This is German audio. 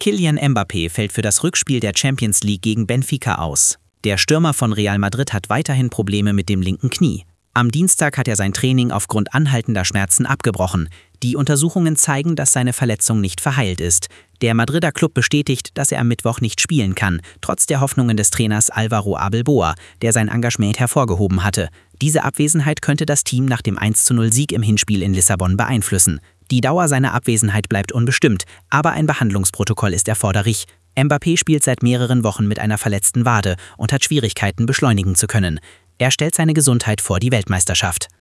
Kylian Mbappé fällt für das Rückspiel der Champions League gegen Benfica aus. Der Stürmer von Real Madrid hat weiterhin Probleme mit dem linken Knie. Am Dienstag hat er sein Training aufgrund anhaltender Schmerzen abgebrochen. Die Untersuchungen zeigen, dass seine Verletzung nicht verheilt ist. Der Madrider Club bestätigt, dass er am Mittwoch nicht spielen kann, trotz der Hoffnungen des Trainers Álvaro Abelboa, der sein Engagement hervorgehoben hatte. Diese Abwesenheit könnte das Team nach dem 1:0-Sieg im Hinspiel in Lissabon beeinflussen. Die Dauer seiner Abwesenheit bleibt unbestimmt, aber ein Behandlungsprotokoll ist erforderlich. Mbappé spielt seit mehreren Wochen mit einer verletzten Wade und hat Schwierigkeiten, beschleunigen zu können. Er stellt seine Gesundheit vor die Weltmeisterschaft.